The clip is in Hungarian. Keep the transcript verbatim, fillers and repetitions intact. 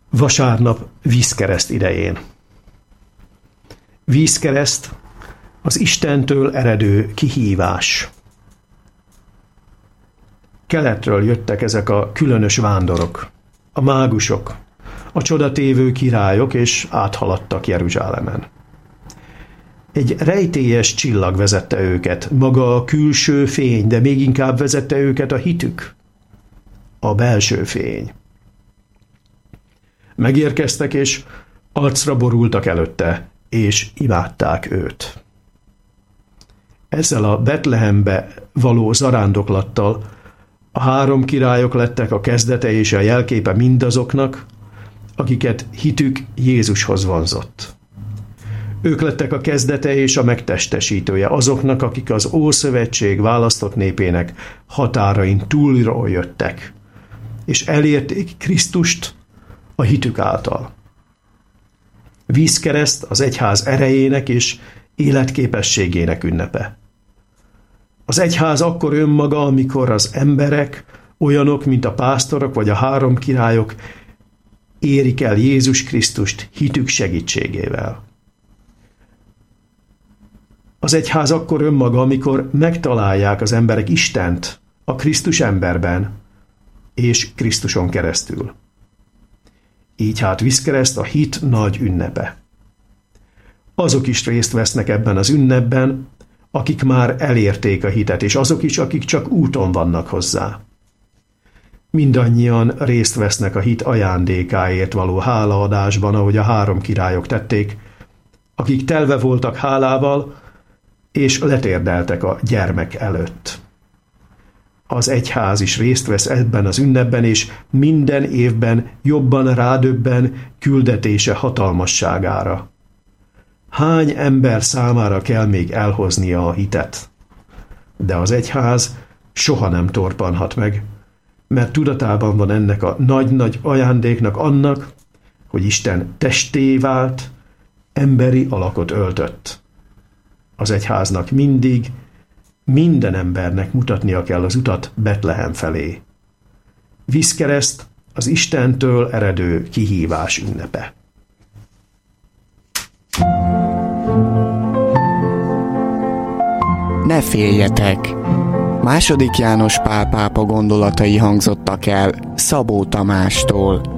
Vasárnap vízkereszt idején. Vízkereszt az Istentől eredő kihívás. Keletről jöttek ezek a különös vándorok, a mágusok, a csodatévő királyok, és áthaladtak Jeruzsálemen. Egy rejtélyes csillag vezette őket, maga a külső fény, de még inkább vezette őket a hitük, a belső fény. Megérkeztek, és arcra borultak előtte, és imádták őt. Ezzel a Betlehembe való zarándoklattal a három királyok lettek a kezdete és a jelképe mindazoknak, akiket hitük Jézushoz vonzott. Ők lettek a kezdete és a megtestesítője azoknak, akik az Ószövetség választott népének határain túlról jöttek, és elérték Krisztust a hitük által. Vízkereszt az egyház erejének és életképességének ünnepe. Az egyház akkor önmaga, amikor az emberek, olyanok, mint a pásztorok vagy a három királyok, érik el Jézus Krisztust hitük segítségével. Az egyház akkor önmaga, amikor megtalálják az emberek Istent a Krisztus emberben és Krisztuson keresztül. Így hát vízkereszt a hit nagy ünnepe. Azok is részt vesznek ebben az ünnepben, akik már elérték a hitet, és azok is, akik csak úton vannak hozzá. Mindannyian részt vesznek a hit ajándékáért való hálaadásban, ahogy a három királyok tették, akik telve voltak hálával, és letérdeltek a gyermek előtt. Az egyház is részt vesz ebben az ünnepben, és minden évben jobban rádöbben küldetése hatalmasságára. Hány ember számára kell még elhoznia a hitet? De az egyház soha nem torpanhat meg, mert tudatában van ennek a nagy-nagy ajándéknak, annak, hogy Isten testé vált, emberi alakot öltött. Az egyháznak mindig, minden embernek mutatnia kell az utat Betlehem felé. Vízkereszt az Istentől eredő kihívás ünnepe. Ne féljetek! Második János Pál pápa gondolatai hangzottak el Szabó Tamástól.